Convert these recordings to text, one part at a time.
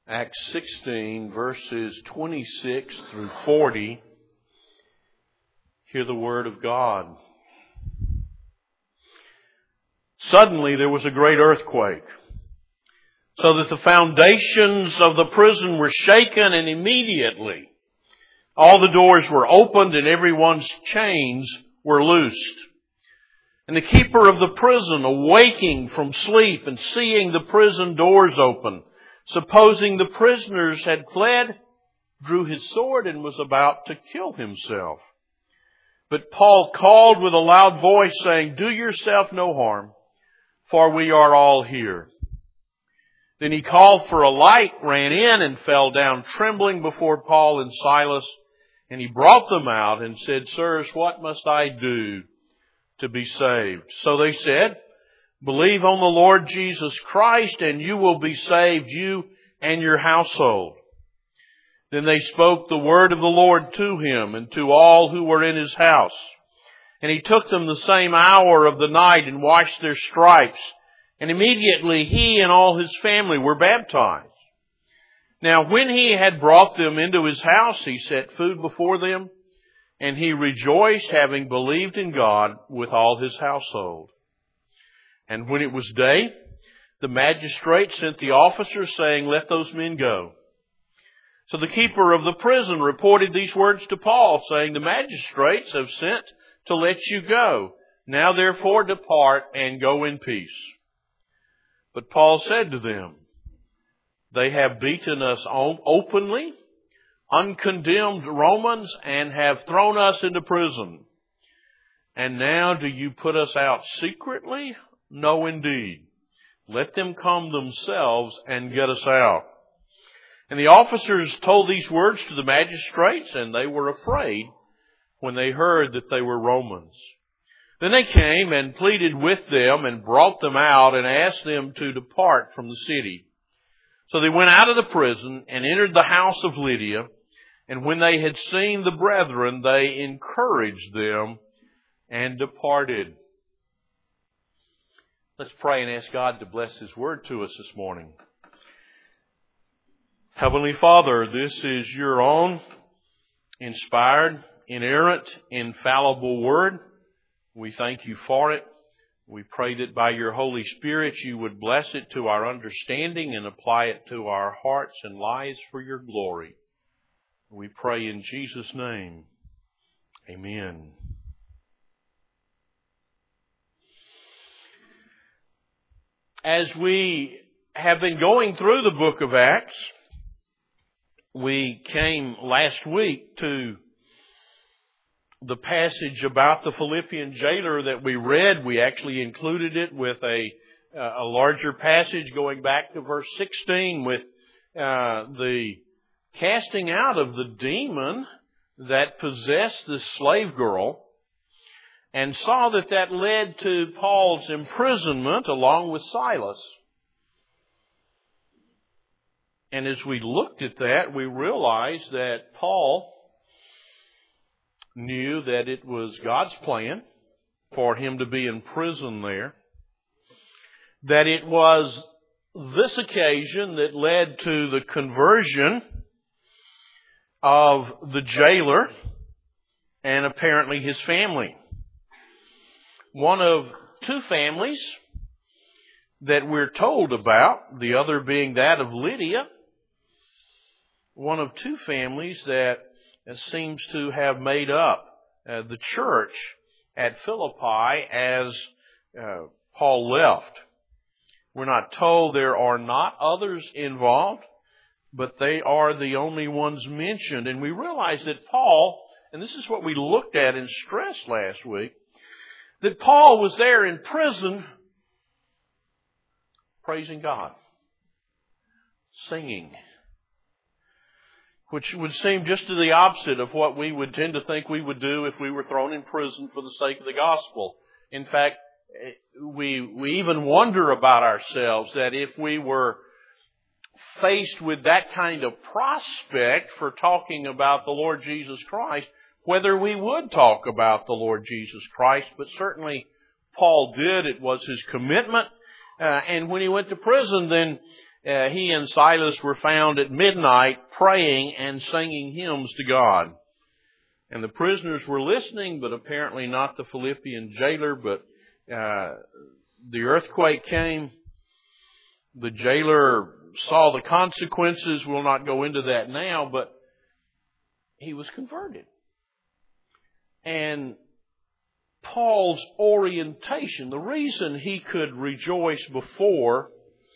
Acts 16, verses 26 through 40. Hear the word of God. Suddenly there was a great earthquake, so that the foundations of the prison were shaken, and immediately all the doors were opened and everyone's chains were loosed. And the keeper of the prison, awaking from sleep and seeing the prison doors open, supposing the prisoners had fled, drew his sword and was about to kill himself. But Paul called with a loud voice, saying, "Do yourself no harm, for we are all here." Then he called for a light, ran in, and fell down trembling before Paul and Silas. And he brought them out and said, "Sirs, what must I do to be saved?" So they said, "Believe on the Lord Jesus Christ, and you will be saved, you and your household." Then they spoke the word of the Lord to him and to all who were in his house. And he took them the same hour of the night and washed their stripes. And immediately he and all his family were baptized. Now when he had brought them into his house, he set food before them, and he rejoiced, having believed in God with all his household. And when it was day, the magistrate sent the officers, saying, "Let those men go." So the keeper of the prison reported these words to Paul, saying, "The magistrates have sent to let you go. Now therefore depart and go in peace." But Paul said to them, "They have beaten us openly, uncondemned Romans, and have thrown us into prison. And now do you put us out secretly? No, indeed. Let them come themselves and get us out." And the officers told these words to the magistrates, and they were afraid when they heard that they were Romans. Then they came and pleaded with them and brought them out and asked them to depart from the city. So they went out of the prison and entered the house of Lydia. And when they had seen the brethren, they encouraged them and departed. Let's pray and ask God to bless His word to us this morning. Heavenly Father, this is your own inspired, inerrant, infallible word. We thank you for it. We pray that by your Holy Spirit you would bless it to our understanding and apply it to our hearts and lives for your glory. We pray in Jesus' name. Amen. As we have been going through the book of Acts, we came last week to the passage about the Philippian jailer that we read. We actually included it with a larger passage going back to verse 16 with the casting out of the demon that possessed this slave girl, and saw that that led to Paul's imprisonment along with Silas. And as we looked at that, we realized that Paul knew that it was God's plan for him to be in prison there. That it was this occasion that led to the conversion of the jailer and apparently his family. One of two families that we're told about, the other being that of Lydia. One of two families that seems to have made up the church at Philippi as Paul left. We're not told there are not others involved, but they are the only ones mentioned. And we realize that Paul, and this is what we looked at and stressed last week, that Paul was there in prison praising God, singing, which would seem just to the opposite of what we would tend to think we would do if we were thrown in prison for the sake of the gospel. In fact, we even wonder about ourselves that if we were faced with that kind of prospect for talking about the Lord Jesus Christ, whether we would talk about the Lord Jesus Christ. But certainly Paul did. It was his commitment. And when he went to prison, then he and Silas were found at midnight praying and singing hymns to God. And the prisoners were listening, but apparently not the Philippian jailer, but the earthquake came. The jailer saw the consequences. We'll not go into that now, but he was converted. And Paul's orientation, the reason he could rejoice before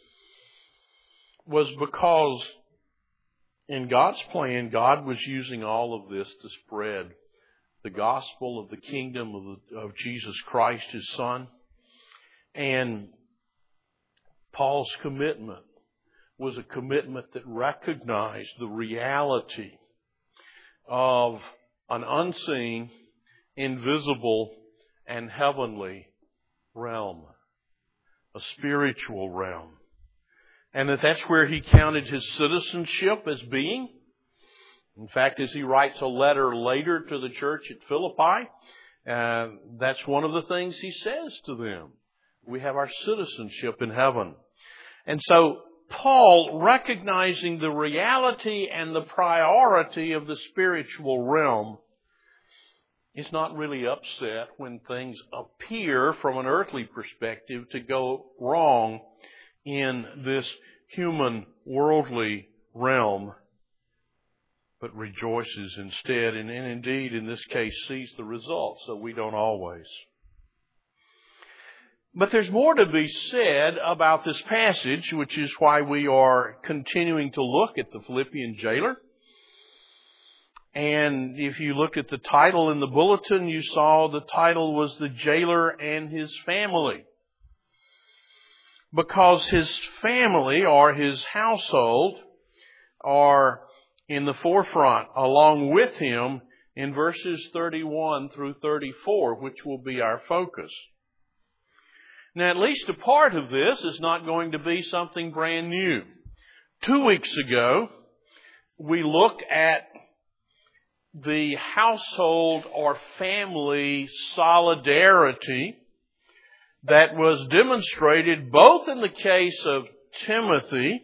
was because in God's plan, God was using all of this to spread the gospel of the kingdom of Jesus Christ, His Son. And Paul's commitment was a commitment that recognized the reality of an unseen, invisible, and heavenly realm, a spiritual realm. And that's where he counted his citizenship as being. In fact, as he writes a letter later to the church at Philippi, that's one of the things he says to them. We have our citizenship in heaven. And so Paul, recognizing the reality and the priority of the spiritual realm, is not really upset when things appear from an earthly perspective to go wrong in this human, worldly realm, but rejoices instead, and indeed, in this case, sees the results, so we don't always. But there's more to be said about this passage, which is why we are continuing to look at the Philippian jailer. And if you looked at the title in the bulletin, you saw the title was The Jailer and His Family. Because his family or his household are in the forefront along with him in verses 31 through 34, which will be our focus. Now, at least a part of this is not going to be something brand new. 2 weeks ago, we looked at the household or family solidarity that was demonstrated both in the case of Timothy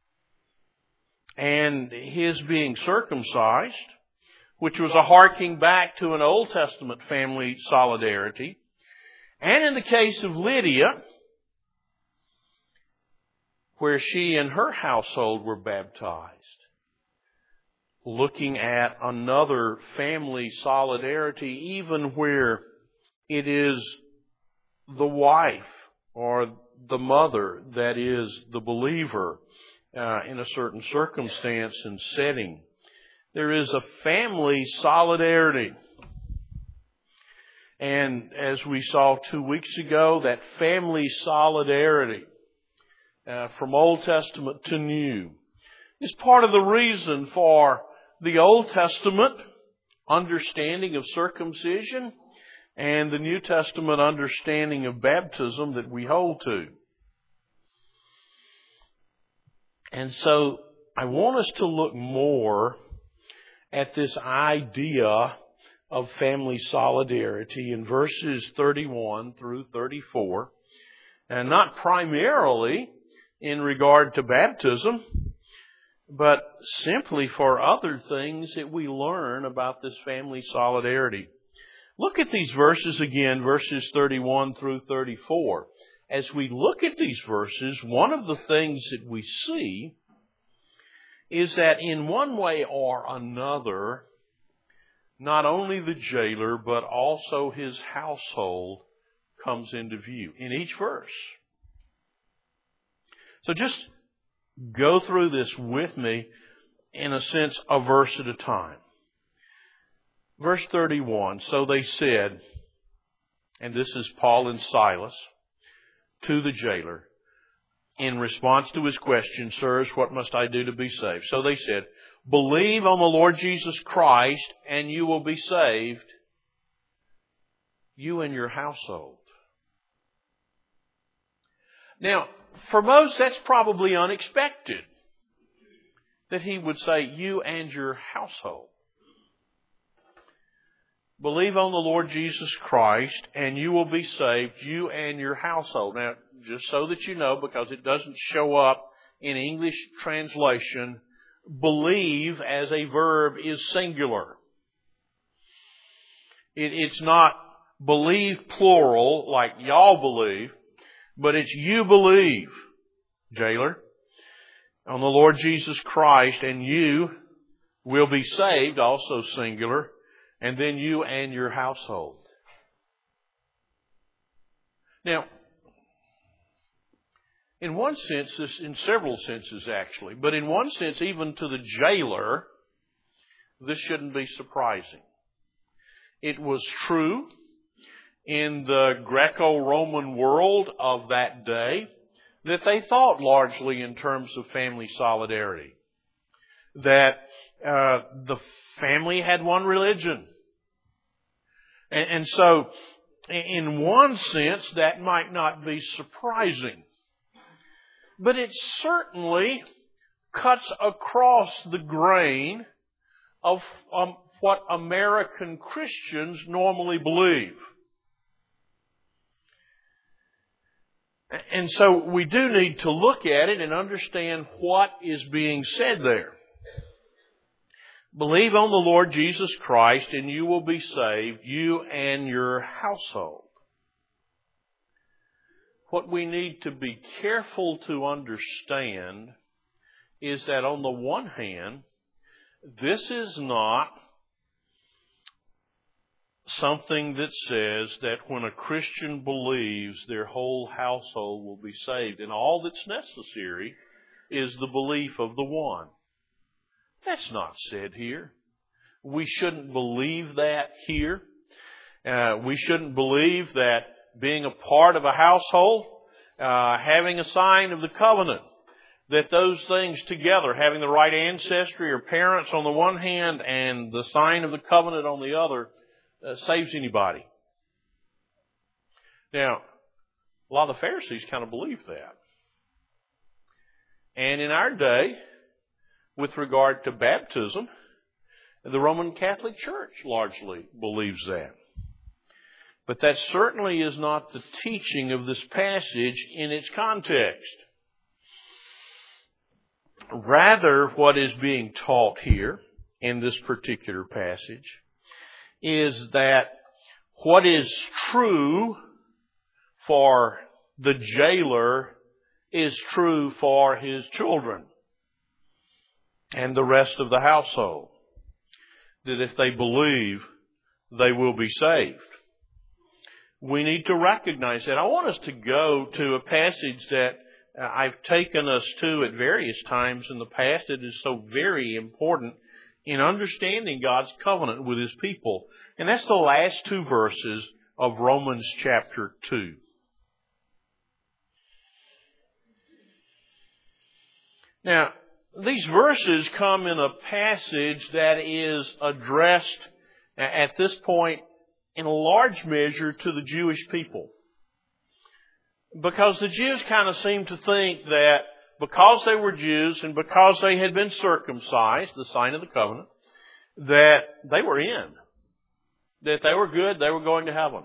and his being circumcised, which was a harking back to an Old Testament family solidarity, and in the case of Lydia, where she and her household were baptized, looking at another family solidarity, even where it is the wife or the mother that is the believer in a certain circumstance and setting. There is a family solidarity. And as we saw 2 weeks ago, that family solidarity from Old Testament to New is part of the reason for the Old Testament understanding of circumcision and the New Testament understanding of baptism that we hold to. And so I want us to look more at this idea of family solidarity in verses 31 through 34, and not primarily in regard to baptism, but simply for other things that we learn about this family solidarity. Look at these verses again, verses 31 through 34. As we look at these verses, one of the things that we see is that in one way or another, not only the jailer, but also his household comes into view in each verse. So just go through this with me, in a sense, a verse at a time. Verse 31, so they said, and this is Paul and Silas, to the jailer, in response to his question, sirs, what must I do to be saved? So they said, believe on the Lord Jesus Christ and you will be saved, you and your household. Now, for most, that's probably unexpected, that he would say, you and your household. Believe on the Lord Jesus Christ and you will be saved, you and your household. Now, just so that you know, because it doesn't show up in English translation, believe as a verb is singular. It's not believe plural like y'all believe, but it's you believe, jailer, on the Lord Jesus Christ, and you will be saved, also singular, and then you and your household. Now, in one sense, in several senses actually, but in one sense, even to the jailer, this shouldn't be surprising. It was true in the Greco-Roman world of that day that they thought largely in terms of family solidarity. That the family had one religion. And so, in one sense, that might not be surprising. But it certainly cuts across the grain of what American Christians normally believe. And so we do need to look at it and understand what is being said there. Believe on the Lord Jesus Christ and you will be saved, you and your household. What we need to be careful to understand is that on the one hand, this is not something that says that when a Christian believes, their whole household will be saved. And all that's necessary is the belief of the one. That's not said here. We shouldn't believe that here. We shouldn't believe that being a part of a household, having a sign of the covenant, that those things together, having the right ancestry or parents on the one hand and the sign of the covenant on the other, saves anybody. Now, a lot of the Pharisees kind of believe that. And in our day, with regard to baptism, the Roman Catholic Church largely believes that. But that certainly is not the teaching of this passage in its context. Rather, what is being taught here in this particular passage is that what is true for the jailer is true for his children and the rest of the household. That if they believe, they will be saved. We need to recognize that. I want us to go to a passage that I've taken us to at various times in the past. It is so very important in understanding God's covenant with His people. And that's the last two verses of Romans chapter 2. Now, these verses come in a passage that is addressed at this point in a large measure to the Jewish people. Because the Jews kind of seem to think that because they were Jews and because they had been circumcised, the sign of the covenant, that they were in. That they were good, they were going to heaven.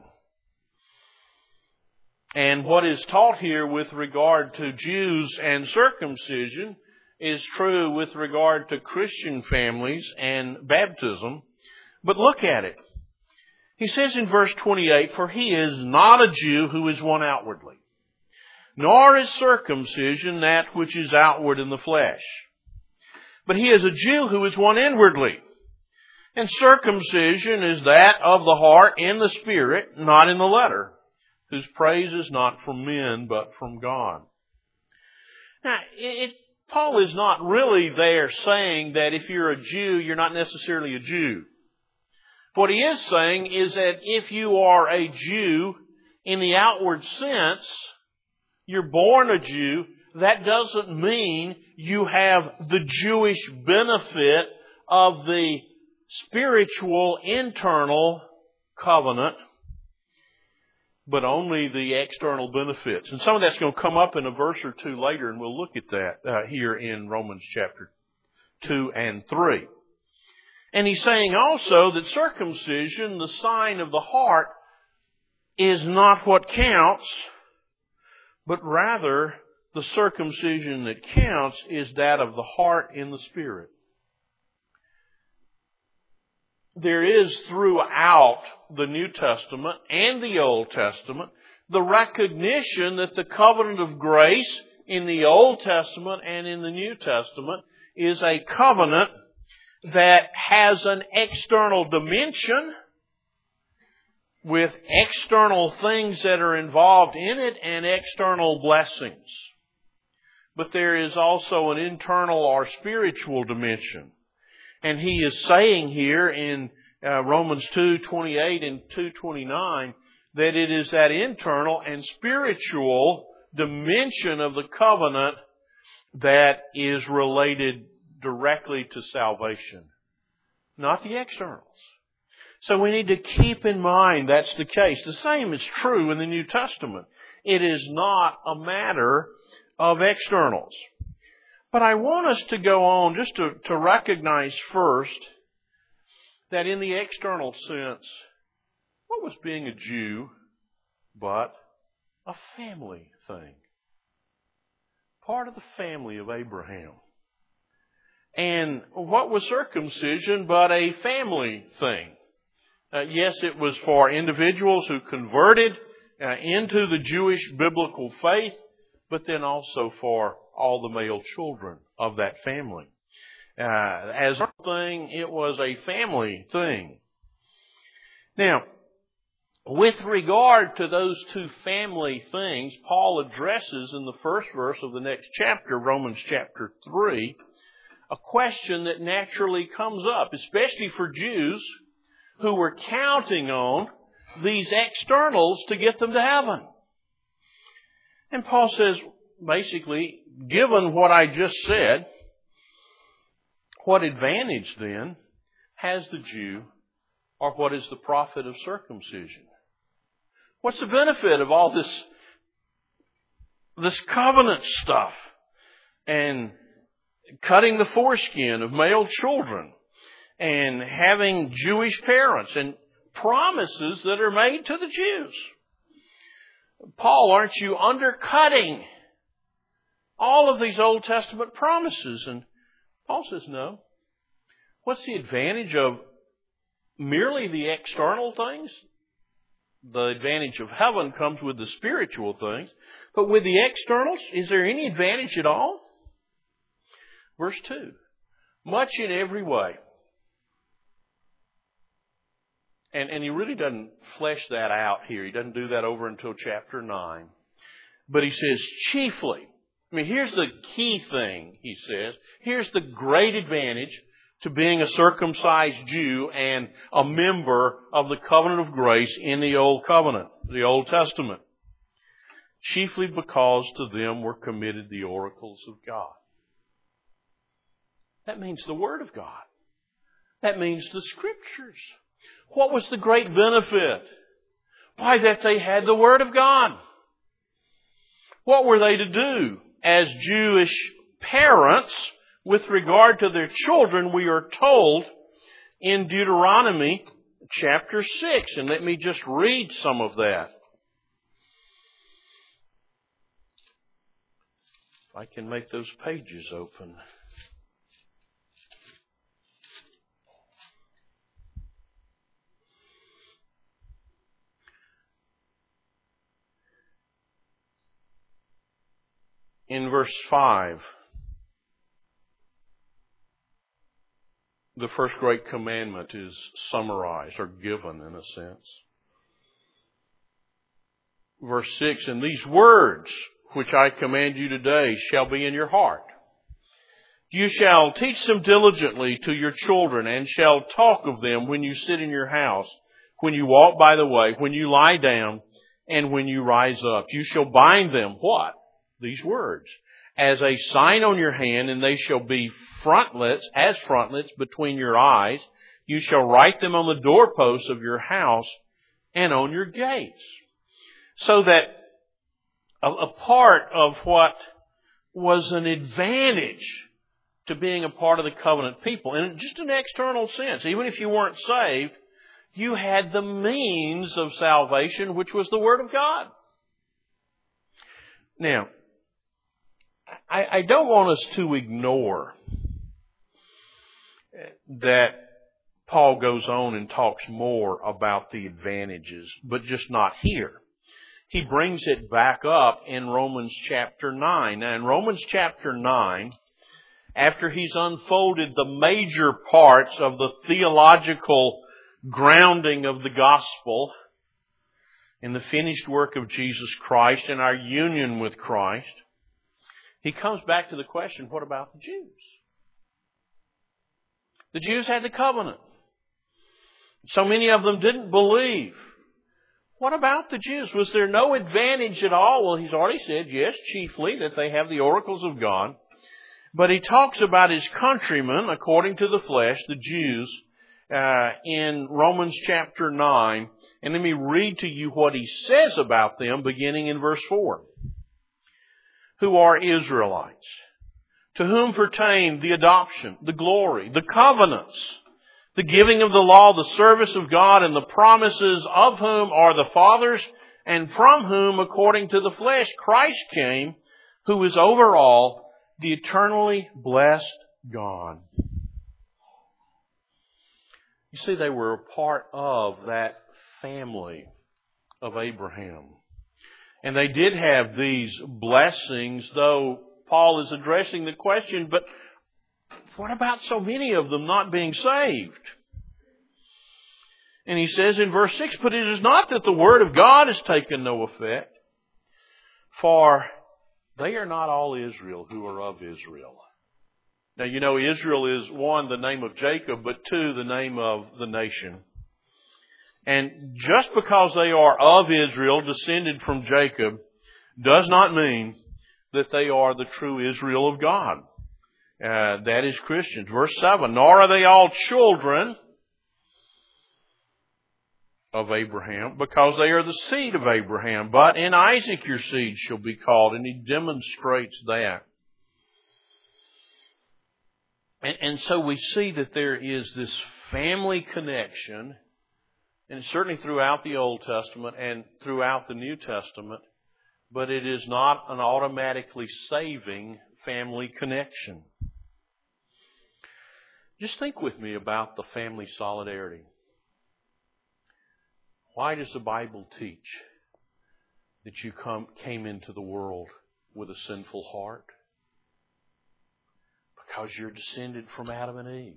And what is taught here with regard to Jews and circumcision is true with regard to Christian families and baptism. But look at it. He says in verse 28, "For he is not a Jew who is one outwardly, nor is circumcision that which is outward in the flesh. But he is a Jew who is one inwardly. And circumcision is that of the heart in the spirit, not in the letter, whose praise is not from men, but from God." Now, Paul is not really there saying that if you're a Jew, you're not necessarily a Jew. What he is saying is that if you are a Jew in the outward sense, you're born a Jew, that doesn't mean you have the Jewish benefit of the spiritual internal covenant, but only the external benefits. And some of that's going to come up in a verse or two later, and we'll look at that here in Romans chapter 2 and 3. And he's saying also that circumcision, the sign of the heart, is not what counts, but rather the circumcision that counts is that of the heart in the Spirit. There is throughout the New Testament and the Old Testament the recognition that the covenant of grace in the Old Testament and in the New Testament is a covenant that has an external dimension with external things that are involved in it and external blessings. But there is also an internal or spiritual dimension. And he is saying here in Romans 2:28 and 2:29 that it is that internal and spiritual dimension of the covenant that is related directly to salvation, not the externals. So we need to keep in mind that's the case. The same is true in the New Testament. It is not a matter of externals. But I want us to go on just to recognize first that in the external sense, what was being a Jew but a family thing? Part of the family of Abraham. And what was circumcision but a family thing? Yes, it was for individuals who converted into the Jewish biblical faith, but then also for all the male children of that family. As a thing, it was a family thing. Now, with regard to those two family things, Paul addresses in the first verse of the next chapter, Romans chapter 3, a question that naturally comes up, especially for Jews who were counting on these externals to get them to heaven. And Paul says, basically, given what I just said, what advantage then has the Jew, or what is the profit of circumcision? What's the benefit of all this covenant stuff and cutting the foreskin of male children and having Jewish parents and promises that are made to the Jews? Paul, aren't you undercutting all of these Old Testament promises? And Paul says, no. What's the advantage of merely the external things? The advantage of heaven comes with the spiritual things. But with the externals, is there any advantage at all? Verse 2. Much in every way. And he really doesn't flesh that out here. He doesn't do that over until chapter 9. But he says chiefly. I mean, here's the key thing, he says. Here's the great advantage to being a circumcised Jew and a member of the covenant of grace in the Old Covenant, the Old Testament. Chiefly because to them were committed the oracles of God. That means the Word of God. That means the Scriptures. What was the great benefit? Why, that they had the Word of God. What were they to do? As Jewish parents, with regard to their children, we are told in Deuteronomy chapter 6. And let me just read some of that. If I can make those pages open. In verse 5, the first great commandment is summarized or given in a sense. Verse 6, and these words which I command you today shall be in your heart. You shall teach them diligently to your children and shall talk of them when you sit in your house, when you walk by the way, when you lie down, and when you rise up. You shall bind them, what? These words, as a sign on your hand, and they shall be frontlets between your eyes. You shall write them on the doorposts of your house and on your gates. So that a part of what was an advantage to being a part of the covenant people, in just an external sense, even if you weren't saved, you had the means of salvation, which was the Word of God. Now, I don't want us to ignore that Paul goes on and talks more about the advantages, but just not here. He brings it back up in Romans chapter 9. Now in Romans chapter 9, after he's unfolded the major parts of the theological grounding of the gospel in the finished work of Jesus Christ and our union with Christ, he comes back to the question, what about the Jews? The Jews had the covenant. So many of them didn't believe. What about the Jews? Was there no advantage at all? Well, he's already said, yes, chiefly that they have the oracles of God. But he talks about his countrymen, according to the flesh, the Jews, in Romans chapter 9. And let me read to you what he says about them, beginning in verse 4. Who are Israelites, to whom pertain the adoption, the glory, the covenants, the giving of the law, the service of God, and the promises of whom are the fathers, and from whom, according to the flesh, Christ came, who is over all, the eternally blessed God. You see, they were a part of that family of Abraham. And they did have these blessings, though Paul is addressing the question, but what about so many of them not being saved? And he says in verse 6, but it is not that the word of God has taken no effect, for they are not all Israel who are of Israel. Now, you know, Israel is, one, the name of Jacob, but two, the name of the nation. And just because they are of Israel, descended from Jacob, does not mean that they are the true Israel of God. That is Christians. Verse 7, nor are they all children of Abraham, because they are the seed of Abraham. But in Isaac your seed shall be called. And he demonstrates that. And so we see that there is this family connection, and certainly throughout the Old Testament and throughout the New Testament, but it is not an automatically saving family connection. Just think with me about the family solidarity. Why does the Bible teach that you came into the world with a sinful heart? Because you're descended from Adam and Eve.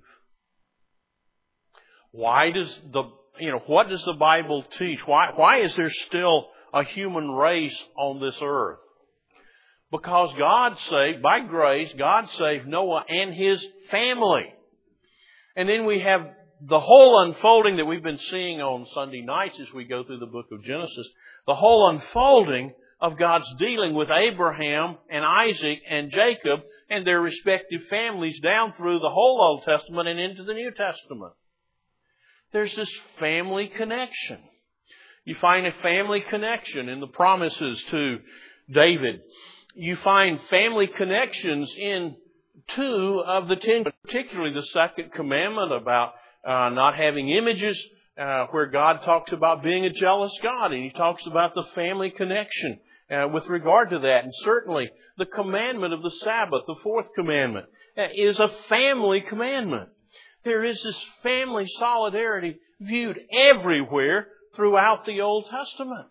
Why does what does the Bible teach? Why is there still a human race on this earth? Because God saved, by grace, God saved Noah and his family. And then we have the whole unfolding that we've been seeing on Sunday nights as we go through the book of Genesis. The whole unfolding of God's dealing with Abraham and Isaac and Jacob and their respective families down through the whole Old Testament and into the New Testament. There's this family connection. You find a family connection in the promises to David. You find family connections in 2 of the 10, particularly the second commandment about not having images, where God talks about being a jealous God, and He talks about the family connection with regard to that. And certainly the commandment of the Sabbath, the 4th commandment, is a family commandment. There is this family solidarity viewed everywhere throughout the Old Testament.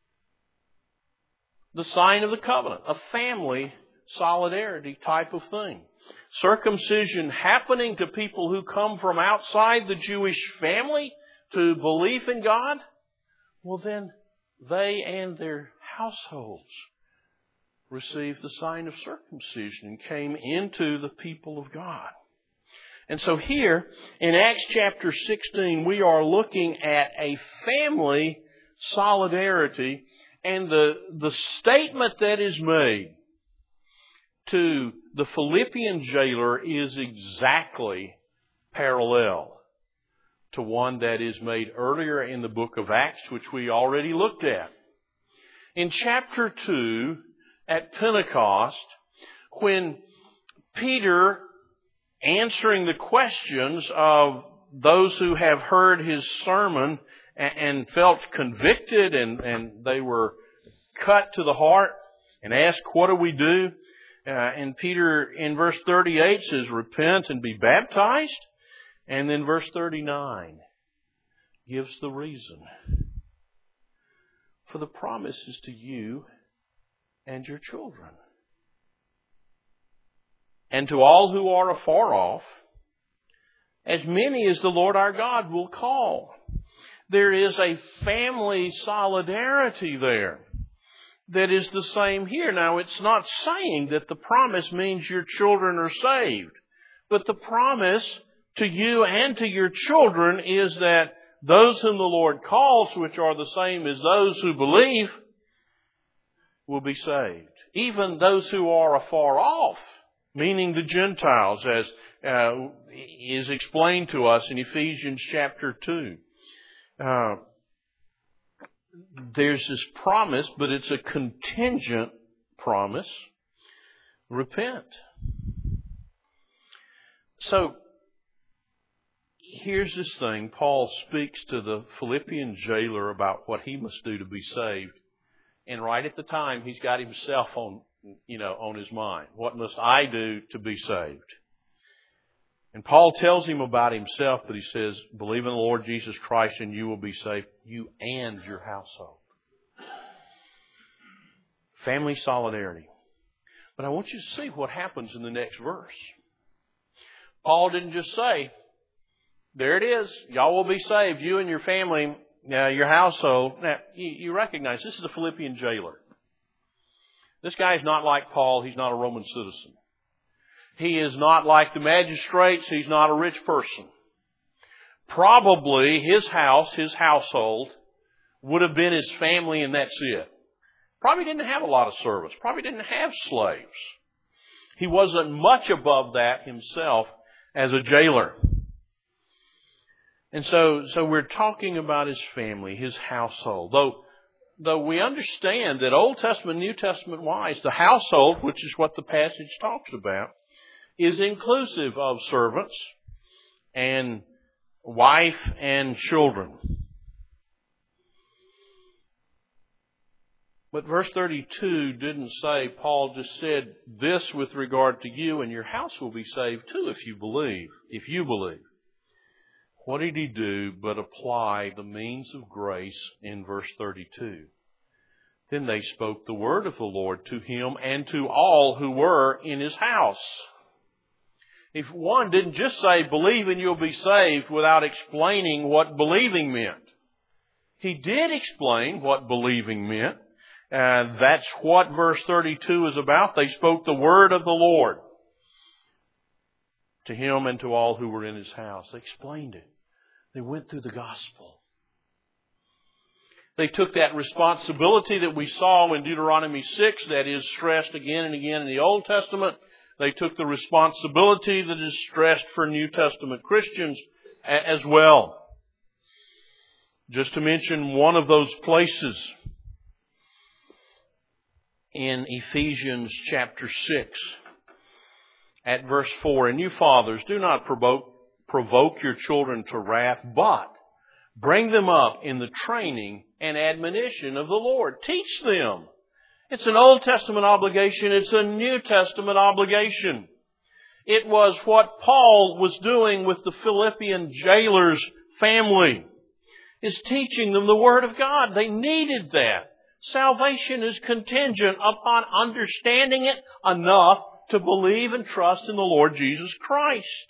The sign of the covenant, a family solidarity type of thing. Circumcision happening to people who come from outside the Jewish family to belief in God, well then they and their households received the sign of circumcision and came into the people of God. And so here in Acts chapter 16, we are looking at a family solidarity, and the statement that is made to the Philippian jailer is exactly parallel to one that is made earlier in the book of Acts, which we already looked at. In chapter 2, at Pentecost, when Peter, answering the questions of those who have heard his sermon and felt convicted and they were cut to the heart and asked, what do we do? And Peter in verse 38 says, repent and be baptized. And then verse 39 gives the reason. For the promise is to you and your children, and to all who are afar off, as many as the Lord our God will call. There is a family solidarity there that is the same here. Now, it's not saying that the promise means your children are saved, but the promise to you and to your children is that those whom the Lord calls, which are the same as those who believe, will be saved. Even those who are afar off, meaning the Gentiles, as is explained to us in Ephesians chapter 2. There's this promise, but it's a contingent promise. Repent. So, here's this thing. Paul speaks to the Philippian jailer about what he must do to be saved. And right at the time, he's got himself on his mind. What must I do to be saved? And Paul tells him about himself, but he says, believe in the Lord Jesus Christ and you will be saved, you and your household. Family solidarity. But I want you to see what happens in the next verse. Paul didn't just say, there it is, y'all will be saved, you and your family, your household. Now, you recognize this is a Philippian jailer. This guy is not like Paul. He's not a Roman citizen. He is not like the magistrates. He's not a rich person. Probably his house, his household, would have been his family and that's it. Probably didn't have a lot of servants. Probably didn't have slaves. He wasn't much above that himself as a jailer. And so we're talking about his family, his household. Though we understand that Old Testament, New Testament wise, the household, which is what the passage talks about, is inclusive of servants and wife and children. But verse 32 didn't say, Paul just said this with regard to you and your house will be saved too if you believe. If you believe. What did he do but apply the means of grace in verse 32? Then they spoke the word of the Lord to him and to all who were in his house. If one didn't just say, believe and you'll be saved without explaining what believing meant. He did explain what believing meant. And that's what verse 32 is about. They spoke the word of the Lord to him and to all who were in his house. They explained it. They went through the gospel. They took that responsibility that we saw in Deuteronomy 6 that is stressed again and again in the Old Testament. They took the responsibility that is stressed for New Testament Christians as well. Just to mention one of those places in Ephesians chapter 6 at verse 4. And you fathers, do not provoke your children to wrath, but bring them up in the training and admonition of the Lord. Teach them. It's an Old Testament obligation. It's a New Testament obligation. It was what Paul was doing with the Philippian jailer's family, is teaching them the Word of God. They needed that. Salvation is contingent upon understanding it enough to believe and trust in the Lord Jesus Christ.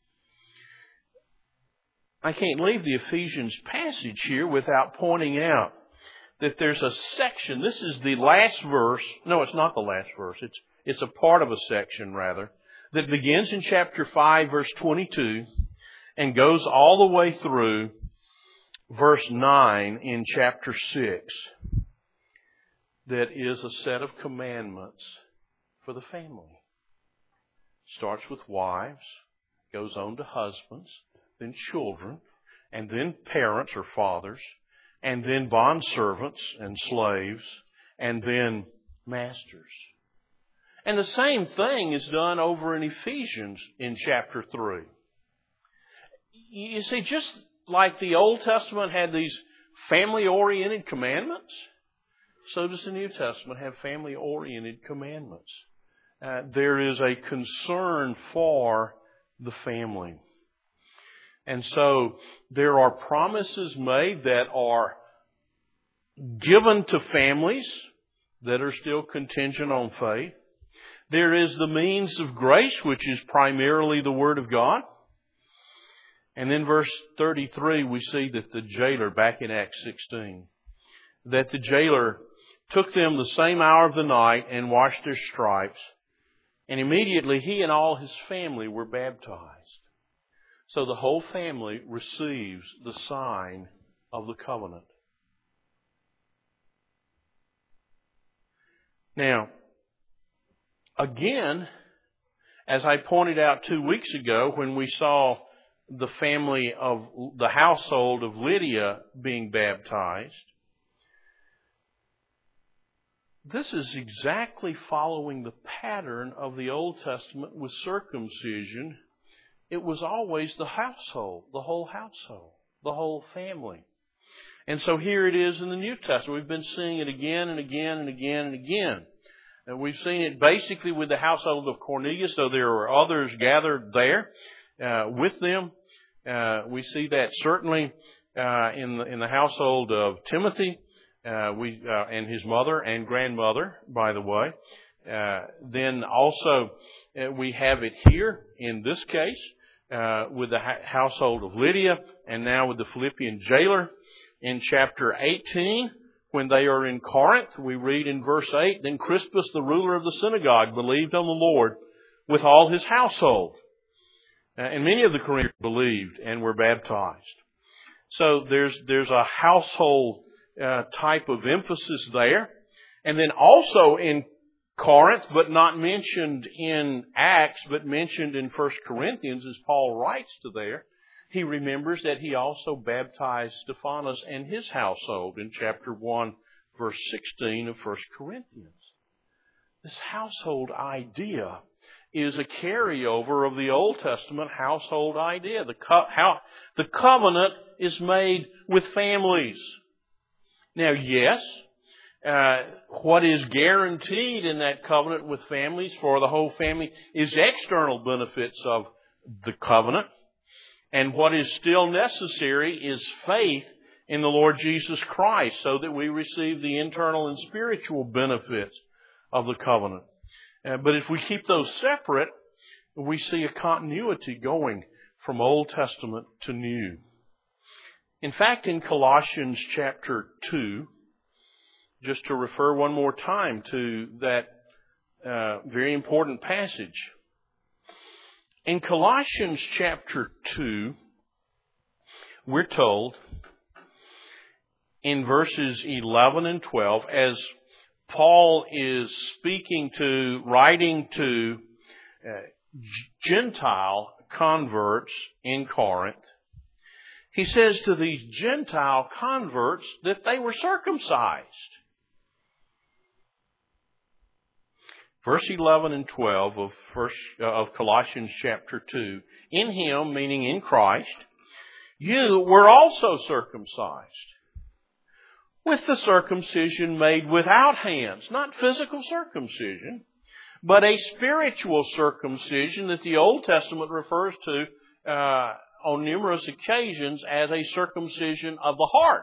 I can't leave the Ephesians passage here without pointing out that there's a section. This is the last verse. No, it's not the last verse. It's a part of a section, rather, that begins in chapter 5, verse 22, and goes all the way through verse 9 in chapter 6. That is a set of commandments for the family. Starts with wives, goes on to husbands, then children, and then parents or fathers, and then bondservants and slaves, and then masters. And the same thing is done over in Ephesians in chapter 3. You see, just like the Old Testament had these family-oriented commandments, so does the New Testament have family-oriented commandments. there is a concern for the family. And so there are promises made that are given to families that are still contingent on faith. There is the means of grace, which is primarily the Word of God. And then verse 33, we see that the jailer, back in Acts 16, that the jailer took them the same hour of the night and washed their stripes. And immediately he and all his family were baptized. So the whole family receives the sign of the covenant. Now, again, as I pointed out 2 weeks ago when we saw the family of the household of Lydia being baptized, this is exactly following the pattern of the Old Testament with circumcision. It was always the household, the whole family. And so here it is in the New Testament. We've been seeing it again and again and again and again. And we've seen it basically with the household of Cornelius, so there were others gathered there with them. We see that certainly in the household of Timothy, and his mother and grandmother, by the way. Then also we have it here in this case with the household of Lydia, and now with the Philippian jailer in chapter 18. When they are in Corinth, we read in verse 8, then Crispus, the ruler of the synagogue, believed on the Lord with all his household. And many of the Corinthians believed and were baptized. So there's a household type of emphasis there. And then also in Corinth, but not mentioned in Acts, but mentioned in 1 Corinthians, as Paul writes to there, he remembers that he also baptized Stephanas and his household in chapter 1, verse 16 of 1 Corinthians. This household idea is a carryover of the Old Testament household idea. The covenant is made with families. Now, yes, what is guaranteed in that covenant with families for the whole family is external benefits of the covenant. And what is still necessary is faith in the Lord Jesus Christ so that we receive the internal and spiritual benefits of the covenant. But if we keep those separate, we see a continuity going from Old Testament to New. In fact, in Colossians chapter 2, just to refer one more time to that very important passage, in Colossians chapter 2, we're told in verses 11 and 12, as Paul is writing to Gentile converts in Corinth, he says to these Gentile converts that they were circumcised. Verse 11 and 12 of Colossians chapter 2. In Him, meaning in Christ, you were also circumcised with the circumcision made without hands, not physical circumcision, but a spiritual circumcision that the Old Testament refers to on numerous occasions as a circumcision of the heart.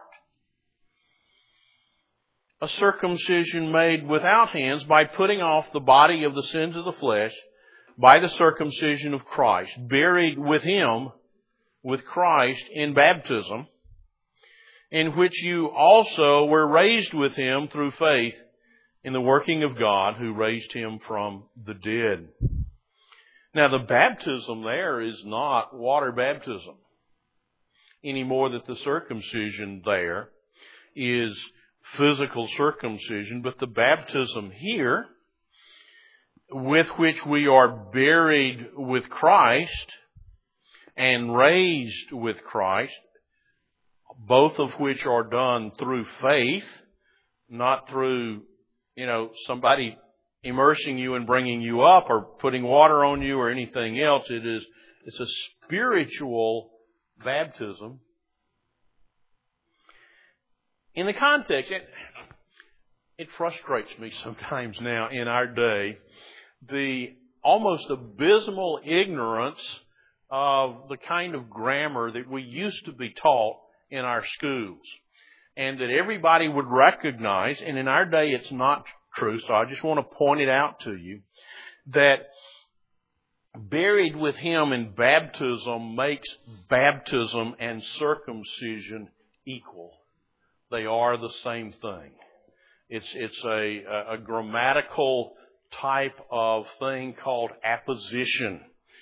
A circumcision made without hands by putting off the body of the sins of the flesh by the circumcision of Christ, buried with Him, with Christ in baptism, in which you also were raised with Him through faith in the working of God who raised Him from the dead. Now the baptism there is not water baptism, any more that the circumcision there is physical circumcision, but the baptism here, with which we are buried with Christ and raised with Christ, both of which are done through faith, not through, somebody immersing you and bringing you up or putting water on you or anything else. It's a spiritual baptism. In the context, it frustrates me sometimes now in our day the almost abysmal ignorance of the kind of grammar that we used to be taught in our schools, and that everybody would recognize, and in our day it's not true, so I just want to point it out to you, that buried with Him in baptism makes baptism and circumcision equal. They are the same thing. It's a grammatical type of thing called apposition.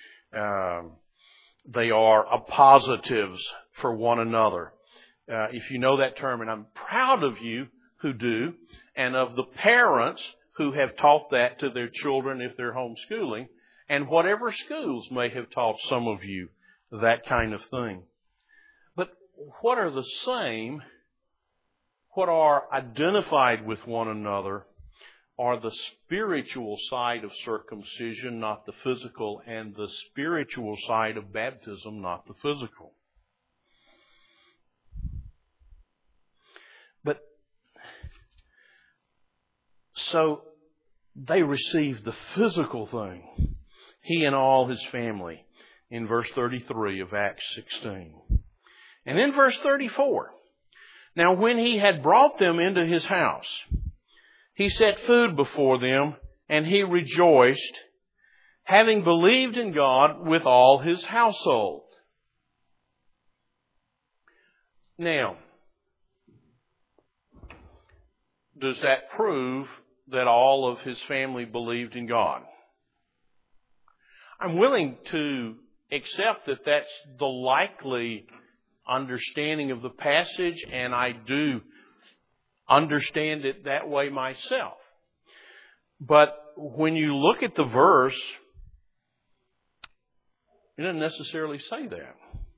They are appositives for one another. If you know that term, and I'm proud of you who do, and of the parents who have taught that to their children if they're homeschooling, and whatever schools may have taught some of you that kind of thing. But what are the same, what are identified with one another, are the spiritual side of circumcision, not the physical, and the spiritual side of baptism, not the physical. But so they received the physical thing, he and all his family, in verse 33 of Acts 16. And in verse 34, now when he had brought them into his house, he set food before them, and he rejoiced, having believed in God with all his household. Now, does that prove that all of his family believed in God? I'm willing to accept that that's the likely understanding of the passage, and I do understand it that way myself. But when you look at the verse, it doesn't necessarily say that.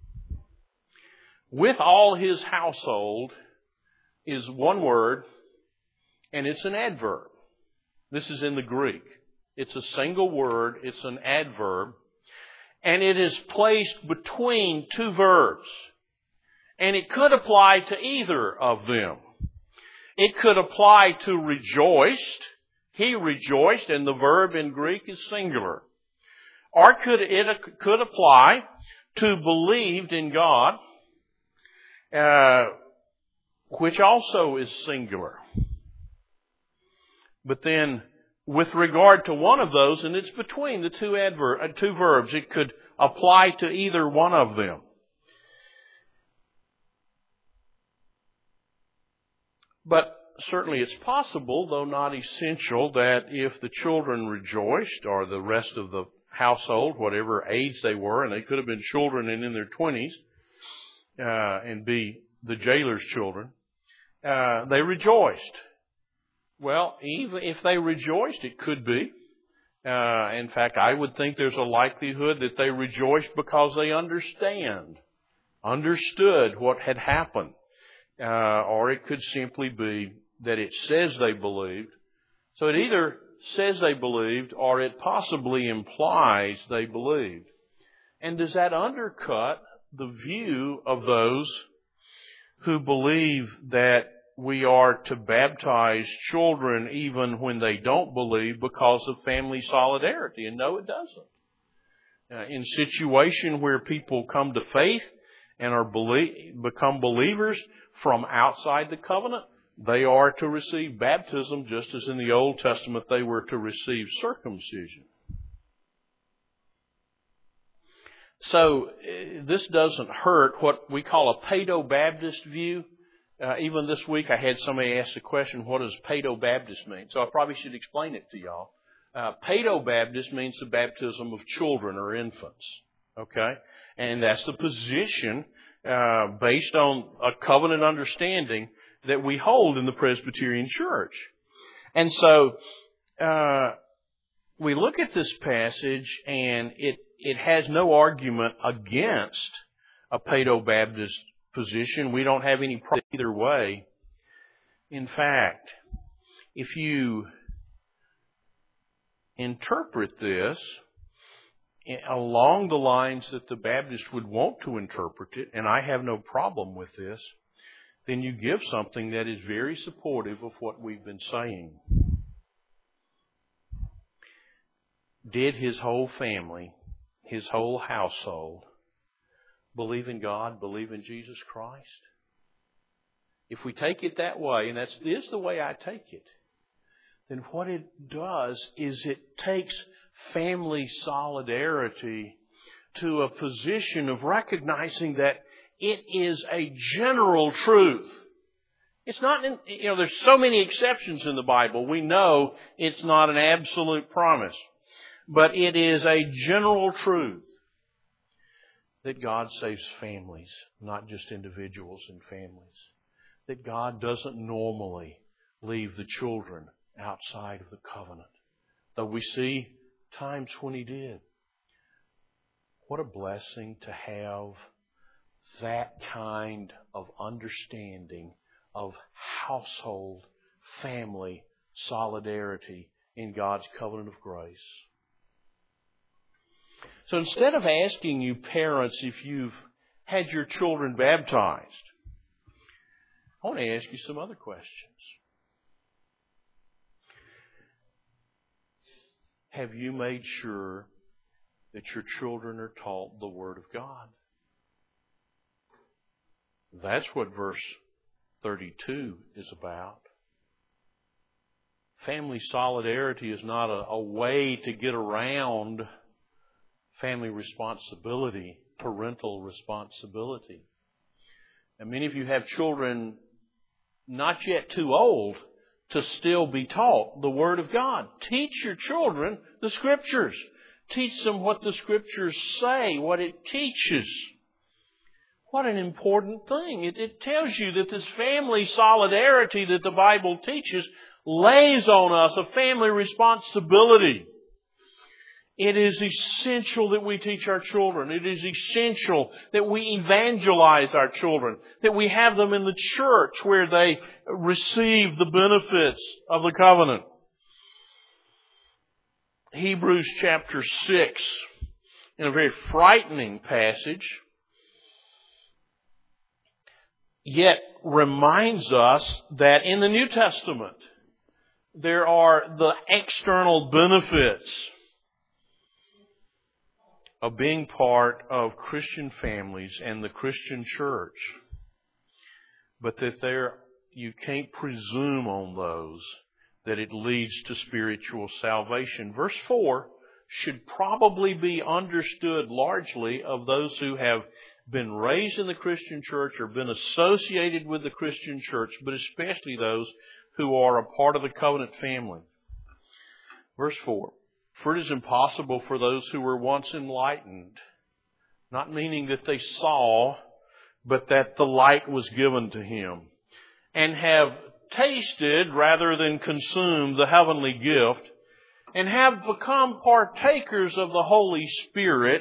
With all his household is one word, and it's an adverb. This is in the Greek. It's a single word. It's an adverb. And it is placed between two verbs. And it could apply to either of them. It could apply to rejoiced. He rejoiced, and the verb in Greek is singular. Or it could apply to believed in God, which also is singular. But then, with regard to one of those, and it's between the two verbs, it could apply to either one of them. But certainly it's possible, though not essential, that if the children rejoiced, or the rest of the household, whatever age they were, and they could have been children and in their 20s, and be the jailer's children, they rejoiced. Well, even if they rejoiced, it could be. In fact, I would think there's a likelihood that they rejoiced because they understood what had happened. Or it could simply be that it says they believed. So it either says they believed, or it possibly implies they believed. And does that undercut the view of those who believe that we are to baptize children even when they don't believe because of family solidarity? And no, it doesn't. In situation where people come to faith and become believers from outside the covenant, they are to receive baptism just as in the Old Testament they were to receive circumcision. So this doesn't hurt what we call a Paedo-Baptist view. Even this week I had somebody ask the question, what does Paedo-Baptist mean? So I probably should explain it to y'all. Paedo-Baptist means the baptism of children or infants. Okay? And that's the position based on a covenant understanding that we hold in the Presbyterian Church. And so we look at this passage, and it has no argument against a Paedo-Baptist position. We don't have any problem either way. In fact, if you interpret this along the lines that the Baptist would want to interpret it, and I have no problem with this, then you give something that is very supportive of what we've been saying. Did his whole family, his whole household, believe in God, believe in Jesus Christ? If we take it that way, and that is the way I take it, then what it does is it takes family solidarity to a position of recognizing that it is a general truth. It's not, there's so many exceptions in the Bible. We know it's not an absolute promise. But it is a general truth that God saves families, not just individuals and families. That God doesn't normally leave the children outside of the covenant. Though we see times when He did. What a blessing to have that kind of understanding of household, family, solidarity in God's covenant of grace. So instead of asking you parents if you've had your children baptized, I want to ask you some other questions. Have you made sure that your children are taught the Word of God? That's what verse 32 is about. Family solidarity is not a way to get around family responsibility, parental responsibility. And many of you have children not yet too old to still be taught the Word of God. Teach your children the Scriptures. Teach them what the Scriptures say, what it teaches. What an important thing. It tells you that this family solidarity that the Bible teaches lays on us a family responsibility. It is essential that we teach our children. It is essential that we evangelize our children, that we have them in the church where they receive the benefits of the covenant. Hebrews chapter 6, in a very frightening passage, yet reminds us that in the New Testament there are the external benefits of being part of Christian families and the Christian church, but that you can't presume on those, that it leads to spiritual salvation. Verse 4 should probably be understood largely of those who have been raised in the Christian church or been associated with the Christian church, but especially those who are a part of the covenant family. Verse 4. For it is impossible for those who were once enlightened, not meaning that they saw, but that the light was given to him, and have tasted rather than consumed the heavenly gift, and have become partakers of the Holy Spirit,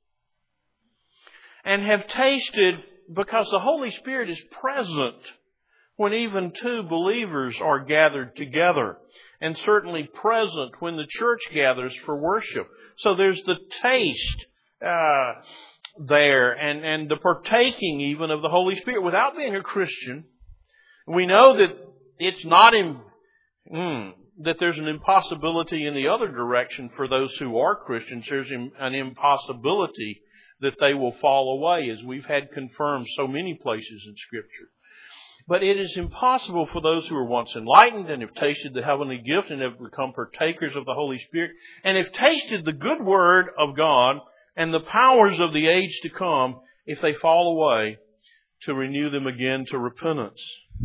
and have tasted, because the Holy Spirit is present when even two believers are gathered together, and certainly present when the church gathers for worship. So there's the taste there, and the partaking even of the Holy Spirit without being a Christian. We know that it's not that there's an impossibility in the other direction for those who are Christians. There's an impossibility that they will fall away, as we've had confirmed so many places in Scripture. But it is impossible for those who were once enlightened and have tasted the heavenly gift and have become partakers of the Holy Spirit and have tasted the good word of God and the powers of the age to come, if they fall away, to renew them again to repentance.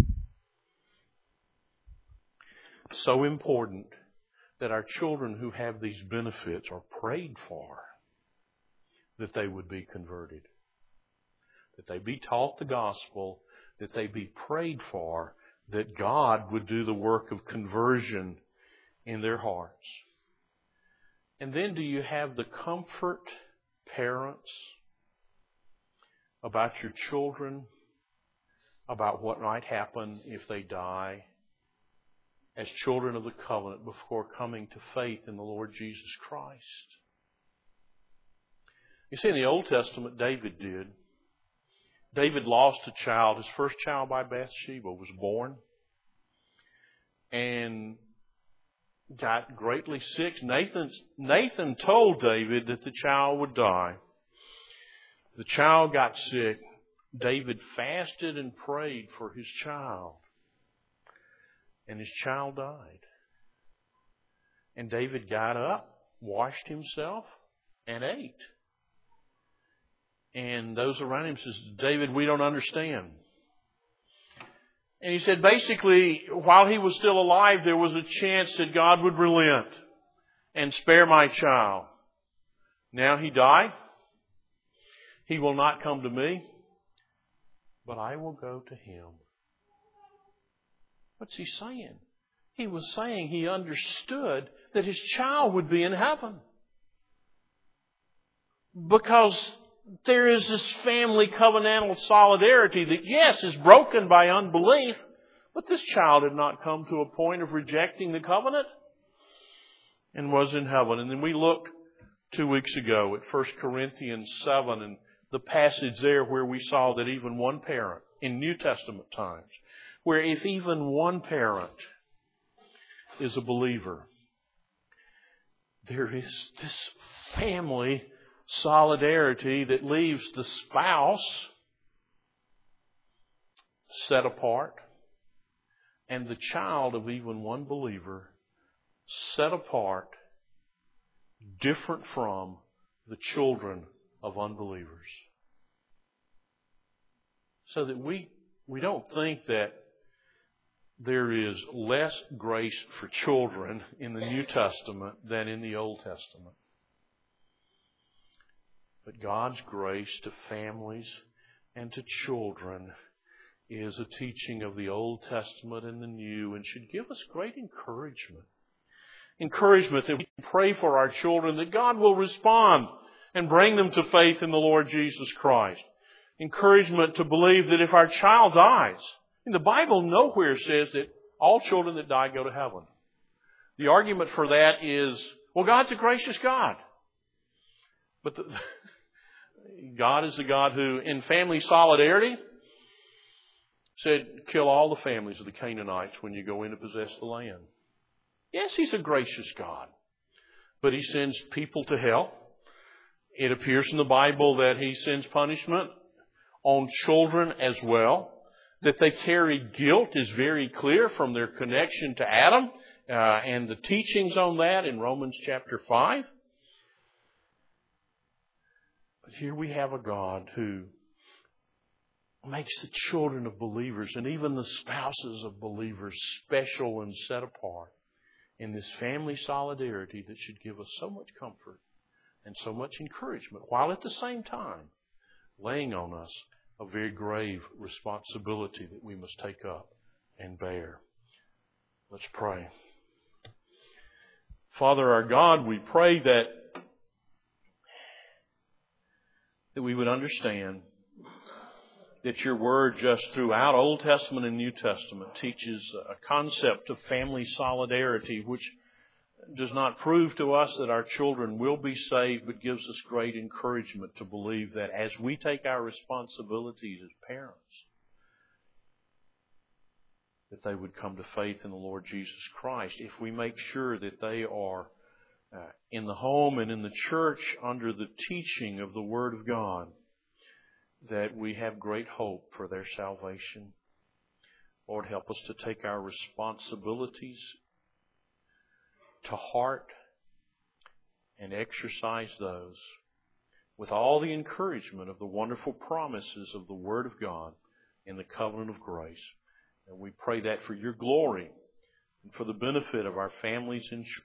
So important that our children who have these benefits are prayed for, that they would be converted, that they be taught the gospel, that they be prayed for, that God would do the work of conversion in their hearts. And then do you have the comfort, parents, about your children, about what might happen if they die as children of the covenant before coming to faith in the Lord Jesus Christ? You see, in the Old Testament, David did. David lost a child. His first child by Bathsheba was born. And got greatly sick. Nathan told David that the child would die. The child got sick. David fasted and prayed for his child. And his child died. And David got up, washed himself, and ate. And those around him says, David, we don't understand. And he said, basically, while he was still alive, there was a chance that God would relent and spare my child. Now he died. He will not come to me, but I will go to him. What's he saying? He was saying he understood that his child would be in heaven. Because there is this family covenantal solidarity that, yes, is broken by unbelief, but this child had not come to a point of rejecting the covenant and was in heaven. And then we looked 2 weeks ago at 1 Corinthians 7 and the passage there where we saw that even one parent in New Testament times, where if even one parent is a believer, there is this family solidarity that leaves the spouse set apart and the child of even one believer set apart, different from the children of unbelievers. So that we don't think that there is less grace for children in the New Testament than in the Old Testament. But God's grace to families and to children is a teaching of the Old Testament and the New, and should give us great encouragement. Encouragement that we can pray for our children, that God will respond and bring them to faith in the Lord Jesus Christ. Encouragement to believe that if our child dies, and the Bible nowhere says that all children that die go to heaven. The argument for that is, well, God's a gracious God. But God is the God who, in family solidarity, said, kill all the families of the Canaanites when you go in to possess the land. Yes, He's a gracious God. But He sends people to hell. It appears in the Bible that He sends punishment on children as well. That they carry guilt is very clear from their connection to Adam and the teachings on that in Romans chapter 5. But here we have a God who makes the children of believers and even the spouses of believers special and set apart in this family solidarity that should give us so much comfort and so much encouragement, while at the same time laying on us a very grave responsibility that we must take up and bear. Let's pray. Father our God, we pray that we would understand that Your Word just throughout Old Testament and New Testament teaches a concept of family solidarity which does not prove to us that our children will be saved, but gives us great encouragement to believe that as we take our responsibilities as parents, that they would come to faith in the Lord Jesus Christ if we make sure that they are in the home and in the church under the teaching of the Word of God, that we have great hope for their salvation. Lord, help us to take our responsibilities to heart and exercise those with all the encouragement of the wonderful promises of the Word of God in the covenant of grace. And we pray that for Your glory and for the benefit of our families and